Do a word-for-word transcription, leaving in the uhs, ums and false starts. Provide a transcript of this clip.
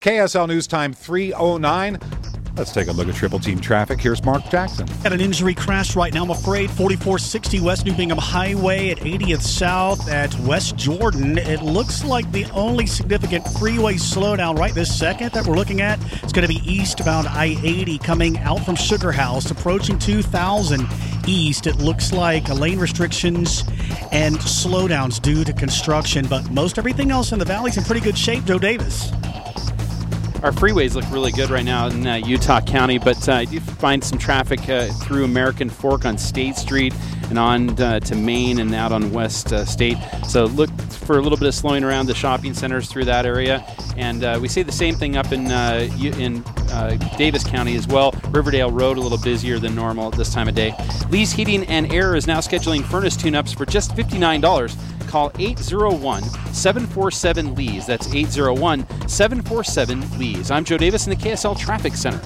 K S L News Time three oh nine. Let's take a look at Triple Team traffic. Here's Mark Jackson. Got an injury crash right now, I'm afraid. forty-four sixty West New Bingham Highway at eightieth South at West Jordan. It looks like the only significant freeway slowdown right this second that we're looking at is going to be eastbound I eighty coming out from Sugar House, approaching two thousand east. It looks like lane restrictions and slowdowns due to construction, but most everything else in the valley's in pretty good shape. Joe Davis. Our freeways look really good right now in uh, Utah County, but uh, I do find some traffic uh, through American Fork on State Street and on uh, to Main and out on West uh, State. So look for a little bit of slowing around the shopping centers through that area. And uh, we see the same thing up in uh, in uh, Davis County as well. Riverdale Road a little busier than normal at this time of day. Lee's Heating and Air is now scheduling furnace tune-ups for just fifty-nine dollars. Call eight oh one, seven four seven, L E E S. That's eight oh one, seven four seven, L E E S. I'm Joe Davis in the K S L Traffic Center.